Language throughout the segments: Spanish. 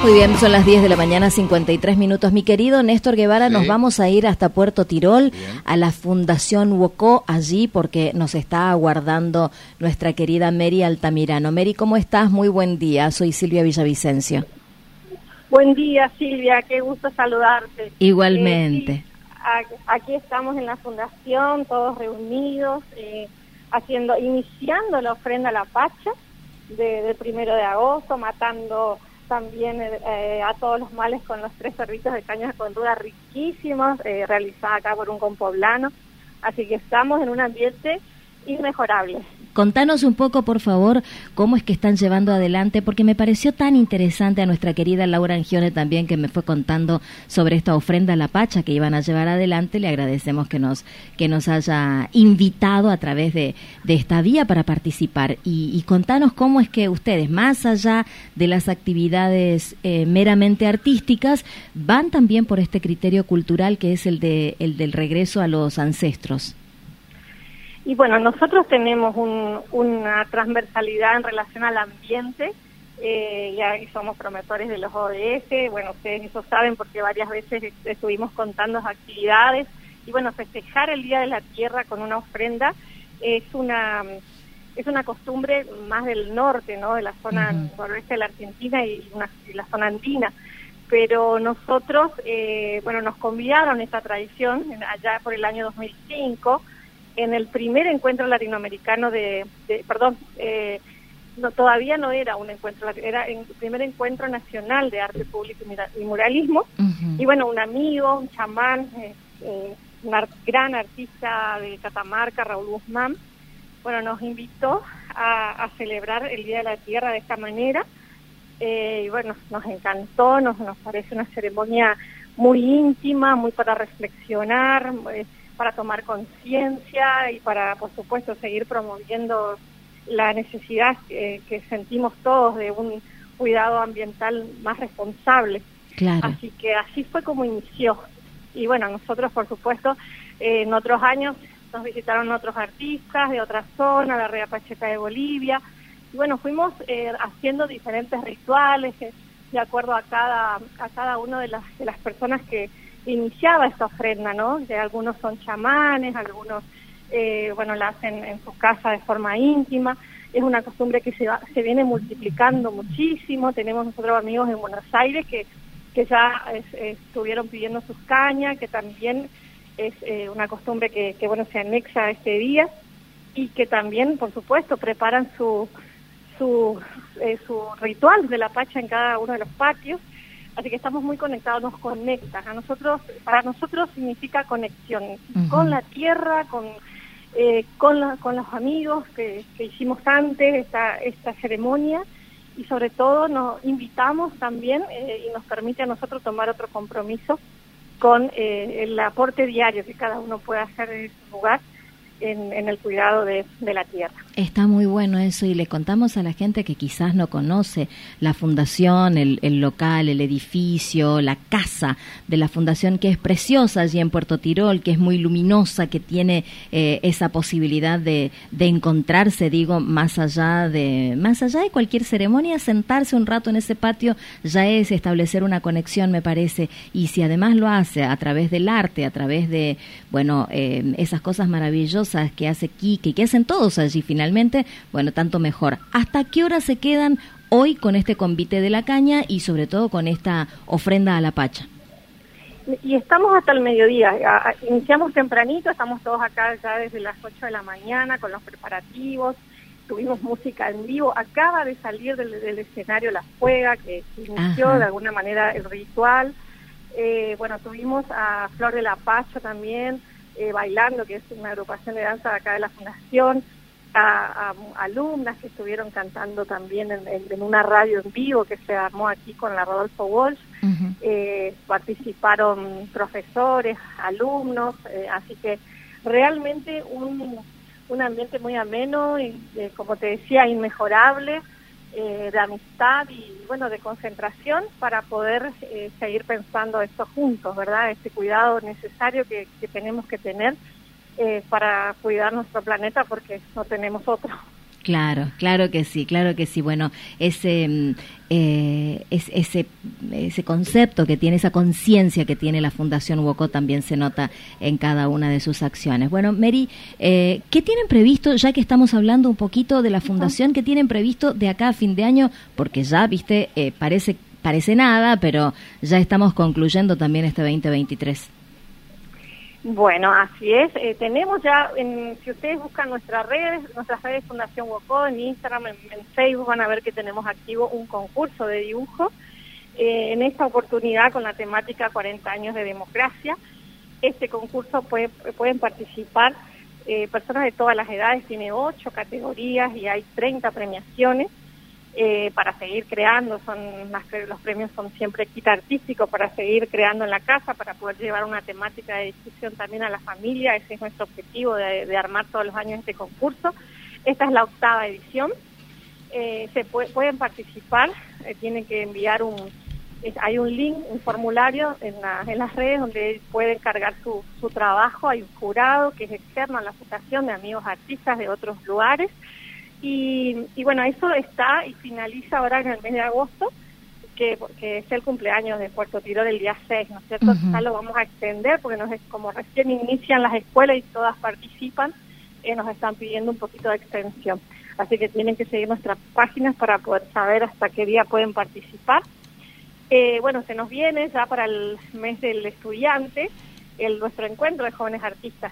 Muy bien, son las 10 de la mañana, 53 minutos. Mi querido Néstor Guevara, nos vamos a ir hasta Puerto Tirol, a la Fundación WOCO, allí porque nos está aguardando nuestra querida Mary Altamirano. Mary, ¿cómo estás? Muy buen día, soy Silvia Villavicencio. Buen día, Silvia, qué gusto saludarte. Igualmente. Sí, aquí estamos en la Fundación, todos reunidos, iniciando la ofrenda a la Pacha del 1 de agosto, matando también a todos los males con los 3 cerritos de caña con ruda riquísimos, realizada acá por un compoblano. Así que estamos en un ambiente inmejorable. Contanos un poco, por favor, cómo es que están llevando adelante, porque me pareció tan interesante a nuestra querida Laura Angione también, que me fue contando sobre esta ofrenda a la Pacha que iban a llevar adelante. Le agradecemos que nos haya invitado a través de esta vía para participar. Y contanos cómo es que ustedes, más allá de las actividades meramente artísticas, van también por este criterio cultural que es el del regreso a los ancestros. Y bueno, nosotros tenemos una transversalidad en relación al ambiente, ya somos promotores de los ODS, bueno, ustedes eso saben porque varias veces estuvimos contando actividades, y bueno, festejar el Día de la Tierra con una ofrenda es una costumbre más del norte, ¿no?, de la zona noroeste de la Argentina y la zona andina. Pero nosotros, nos convidaron esta tradición allá por el año 2005, en el primer encuentro latinoamericano todavía no era un encuentro, era el primer encuentro nacional de arte público y muralismo. Y bueno, un amigo, un chamán, un gran artista de Catamarca, Raúl Guzmán, bueno, nos invitó a celebrar el Día de la Tierra de esta manera. Y bueno, nos encantó, nos parece una ceremonia muy íntima, muy para reflexionar, para tomar conciencia y para, por supuesto, seguir promoviendo la necesidad que sentimos todos de un cuidado ambiental más responsable. Claro. Así que así fue como inició. Y bueno, nosotros, por supuesto, en otros años nos visitaron otros artistas de otra zona, la Rea Pacheca de Bolivia, y bueno, fuimos haciendo diferentes rituales de acuerdo a cada una de las personas que iniciaba esta ofrenda, ¿no? De algunos son chamanes, algunos la hacen en sus casas de forma íntima. Es una costumbre que se viene multiplicando muchísimo. Tenemos nosotros amigos en Buenos Aires que ya estuvieron pidiendo sus cañas, que también es una costumbre que se anexa a este día, y que también, por supuesto, preparan su ritual de la Pacha en cada uno de los patios. Así que estamos muy conectados, nos conecta. Para nosotros significa conexión con la tierra, con los amigos que hicimos antes esta ceremonia, y sobre todo nos invitamos también y nos permite a nosotros tomar otro compromiso con el aporte diario que cada uno puede hacer en su lugar en el cuidado de la tierra. Está muy bueno eso, y le contamos a la gente que quizás no conoce la fundación, el local, el edificio, la casa de la fundación, que es preciosa allí en Puerto Tirol, que es muy luminosa, que tiene esa posibilidad de encontrarse, digo, más allá de cualquier ceremonia, sentarse un rato en ese patio ya es establecer una conexión, me parece. Y si además lo hace a través del arte, a través de esas cosas maravillosas que hace Quique y que hacen todos allí finalmente, bueno, tanto mejor. ¿Hasta qué hora se quedan hoy con este convite de la caña y sobre todo con esta ofrenda a la Pacha? Y estamos hasta el mediodía. Iniciamos tempranito, estamos todos acá ya desde las 8 de la mañana con los preparativos. Tuvimos música en vivo. Acaba de salir del escenario La Fuega, que inició de alguna manera el ritual. Tuvimos a Flor de la Pacha también, bailando, que es una agrupación de danza de acá de la Fundación, a alumnas que estuvieron cantando también en una radio en vivo que se armó aquí con la Rodolfo Walsh. Participaron profesores, alumnos, así que realmente un ambiente muy ameno y, como te decía, inmejorable, de amistad y de concentración para poder seguir pensando esto juntos, ¿verdad? Este cuidado necesario que tenemos que tener para cuidar nuestro planeta, porque no tenemos otro. Claro, claro que sí, claro que sí. Bueno, ese concepto que tiene, esa conciencia que tiene la Fundación WOCO también se nota en cada una de sus acciones. Bueno, Mary, ¿qué tienen previsto, ya que estamos hablando un poquito de la Fundación, qué tienen previsto de acá a fin de año? Porque ya, viste, parece nada, pero ya estamos concluyendo también este 2023. Bueno, así es. Tenemos ya, si ustedes buscan nuestras redes Fundación WOCO, en Instagram, en Facebook, van a ver que tenemos activo un concurso de dibujo. En esta oportunidad, con la temática 40 años de democracia, este concurso pueden participar personas de todas las edades, tiene 8 categorías y hay 30 premiaciones. Para seguir creando, los premios son siempre kit artístico para seguir creando en la casa, para poder llevar una temática de discusión también a la familia. Ese es nuestro objetivo de armar todos los años este concurso. Esta es la 8ª edición. Pueden participar, tienen que enviar hay un link, un formulario en las redes donde pueden cargar su trabajo. Hay un jurado que es externo a la fundación, de amigos artistas de otros lugares. Y bueno, eso está y finaliza ahora en el mes de agosto, que es el cumpleaños de Puerto Tirol el día 6, ¿no es cierto? Uh-huh. Ya lo vamos a extender porque como recién inician las escuelas y todas participan, nos están pidiendo un poquito de extensión. Así que tienen que seguir nuestras páginas para poder saber hasta qué día pueden participar. Bueno, se nos viene ya para el mes del estudiante nuestro encuentro de jóvenes artistas.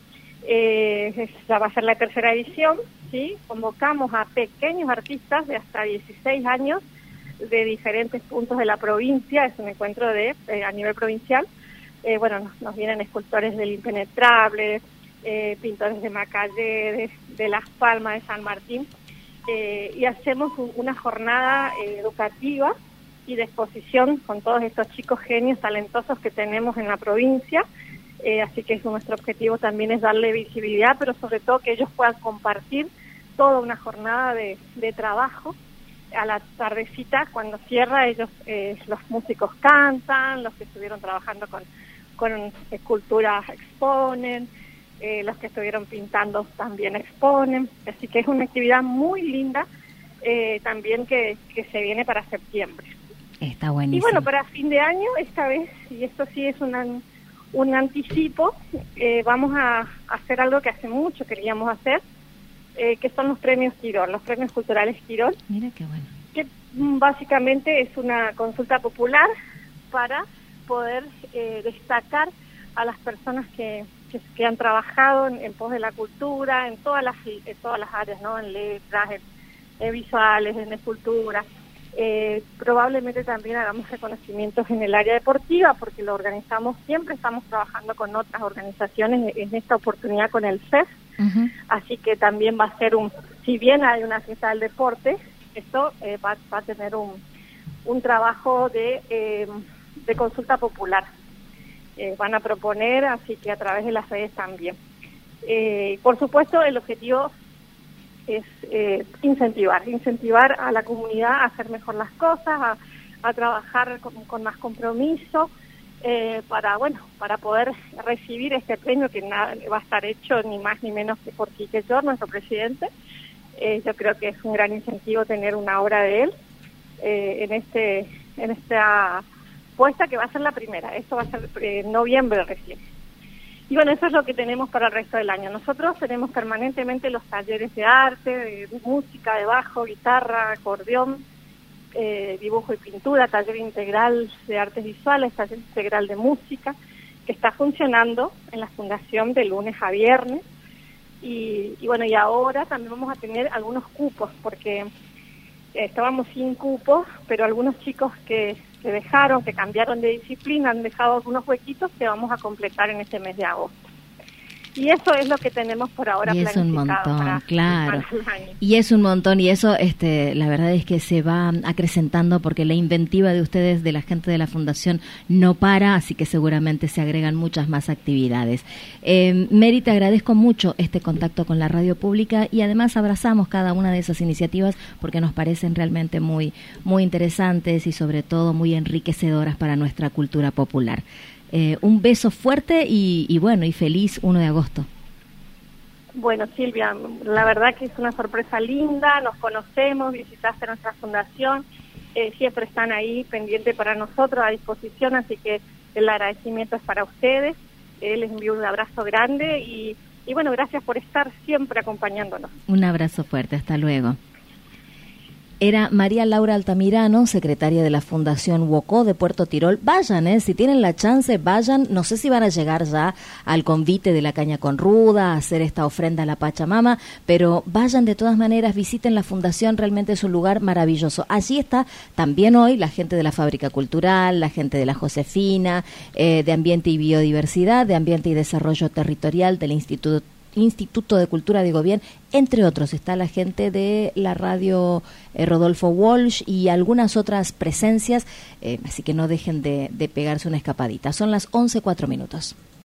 Ya va a ser la 3ª edición, ¿sí? Convocamos a pequeños artistas de hasta 16 años de diferentes puntos de la provincia. Es un encuentro a nivel provincial. Bueno, nos vienen escultores del Impenetrable, pintores de Macallé, de Las Palmas, de San Martín, y hacemos una jornada educativa y de exposición con todos estos chicos genios talentosos que tenemos en la provincia. Así que nuestro objetivo también es darle visibilidad, pero sobre todo que ellos puedan compartir toda una jornada de trabajo. A la tardecita, cuando cierra, ellos, los músicos cantan, los que estuvieron trabajando con esculturas exponen, los que estuvieron pintando también exponen. Así que es una actividad muy linda también que se viene para septiembre. Está buenísimo. Y bueno, para fin de año, esta vez, y esto sí es un anticipo, vamos a hacer algo que hace mucho queríamos hacer, que son los premios Tirol, los premios culturales Tirol. Mira qué bueno. Que básicamente es una consulta popular para poder destacar a las personas que han trabajado en pos de la cultura, en todas las áreas, ¿no? En letras, en visuales, en escultura. Probablemente también hagamos reconocimientos en el área deportiva, porque lo organizamos, siempre estamos trabajando con otras organizaciones, en esta oportunidad con el CES. Uh-huh. Así que también va a ser si bien hay una fiesta del deporte, esto va a tener un trabajo de consulta popular. Van a proponer, así que a través de las redes también. Por supuesto, el objetivo es incentivar a la comunidad a hacer mejor las cosas, a trabajar con más compromiso, para poder recibir este premio que va a estar hecho ni más ni menos que por Quique Yor, nuestro presidente. Yo creo que es un gran incentivo tener una obra de él en esta puesta, que va a ser la primera. Esto va a ser en noviembre recién. Y bueno, eso es lo que tenemos para el resto del año. Nosotros tenemos permanentemente los talleres de arte, de música, de bajo, guitarra, acordeón, dibujo y pintura, taller integral de artes visuales, taller integral de música, que está funcionando en la Fundación de lunes a viernes. Y bueno, y ahora también vamos a tener algunos cupos, porque estábamos sin cupos, pero algunos chicos que cambiaron de disciplina, han dejado algunos huequitos que vamos a completar en este mes de agosto. Y eso es lo que tenemos por ahora planificado. Y es un montón, claro. Para el año. Y es un montón, y eso la verdad es que se va acrecentando, porque la inventiva de ustedes, de la gente de la Fundación, no para, así que seguramente se agregan muchas más actividades. Mary, te agradezco mucho este contacto con la radio pública, y además abrazamos cada una de esas iniciativas porque nos parecen realmente muy, muy interesantes y sobre todo muy enriquecedoras para nuestra cultura popular. Un beso fuerte y bueno, y feliz 1 de agosto. Bueno, Silvia, la verdad que es una sorpresa linda, nos conocemos, visitaste nuestra fundación, siempre están ahí pendientes para nosotros, a disposición, así que el agradecimiento es para ustedes, les envío un abrazo grande y bueno, gracias por estar siempre acompañándonos. Un abrazo fuerte, hasta luego. Era María Laura Altamirano, secretaria de la Fundación Wocó de Puerto Tirol. Vayan, si tienen la chance, vayan. No sé si van a llegar ya al convite de la caña con ruda, a hacer esta ofrenda a la Pachamama, pero vayan de todas maneras, visiten la Fundación, realmente es un lugar maravilloso. Allí está también hoy la gente de la Fábrica Cultural, la gente de la Josefina, de Ambiente y Biodiversidad, de Ambiente y Desarrollo Territorial, del Instituto de Cultura de Gobierno, entre otros. Está la gente de la radio Rodolfo Walsh y algunas otras presencias, así que no dejen de pegarse una escapadita. Son las 11:04.